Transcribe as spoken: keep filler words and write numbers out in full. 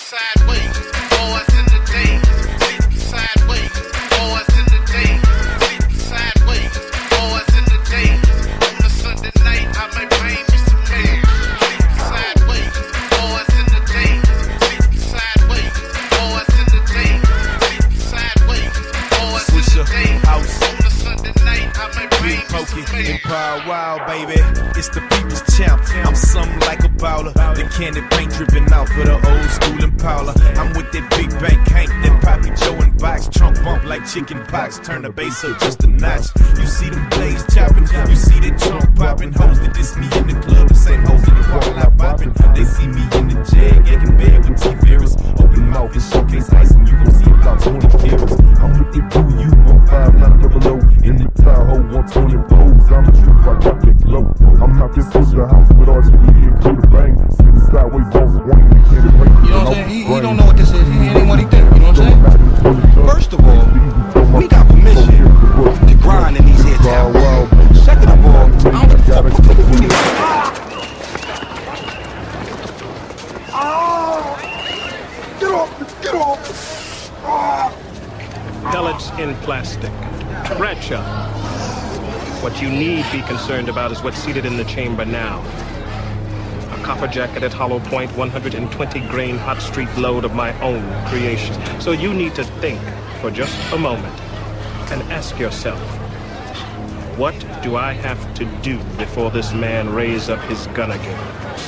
sideways, boys in the days. Sleeping sideways, boys in the days. Sleeping sideways, boys in the days. On a Sunday night, I might bring me some mail. Sleeping sideways, boys in the days. Sleeping sideways, boys in the days. Sleeping sideways, boys in the days. On a Sunday night, I might bring me some mail. Empire Wild, baby, it's the people's champ. I'm something like a bowler. The candy paint dripping out for the old school Impala. I'm with that big bank Hank, that Poppy Joe and box. Trunk bump like chicken pox, turn the bass up just a notch. You see them blades chopping, you see that trunk popping. Hoes that diss me in the club, the same hoes in the parking lot bopping. They see me in the jag, acting bad with T-Ferris. Open mouth and showcase ice, and you gon' see about twenty carats. I'm with the two U one five nine double O in the Tahoe one twenty-fours. I'm a trip, I got that glow. I'm not this the house with R G B and Coda Bang. Sitting sideways, boss one, we can't break. You know what I'm saying? He, he don't know what this is. He ain't what he think. You know what I'm saying? First of all, we got permission to grind in these here towns. Second of all, I don't fuck with people. Get off! Get off! Pellets in plastic. Bradshaw. What you need be concerned about is what's seated in the chamber now. A copper jacketed hollow point, one hundred twenty grain hot street load of my own creation. So you need to think for just a moment and ask yourself, what do I have to do before this man raises up his gun again?